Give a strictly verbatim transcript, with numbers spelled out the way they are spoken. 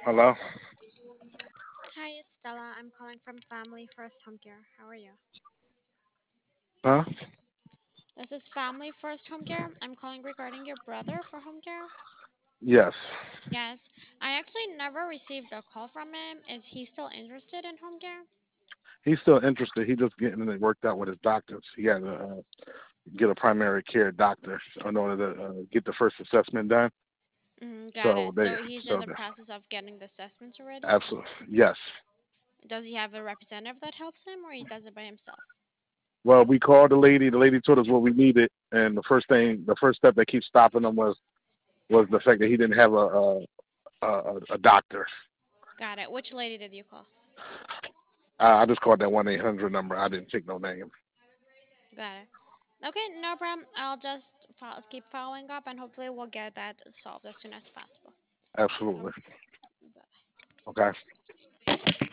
Hello? Hi, it's Stella. I'm calling from Family First Home Care. How are you? Huh? This is Family First Home Care. I'm calling regarding your brother for home care. Yes. Yes, I actually never received a call from him. Is he still interested in home care? He's still interested. He's just getting it worked out with his doctors. He had to uh, get a primary care doctor in order to uh, get the first assessment done. Mm, got So it. they, So he's in so the they, process of getting the assessments already? absolutely, yes. Does he have a representative that helps him or he does it by himself? Well, we called the lady. The lady told us what we needed, and the first thing, the first step that keeps stopping him was was the fact that he didn't have a a, a, a doctor. Got it. Which lady did you call? Uh, I just called that one eight hundred number. I didn't take no name. Got it. Okay, no problem. I'll just fo- keep following up and hopefully we'll get that solved as soon as possible. Absolutely. Okay. Okay.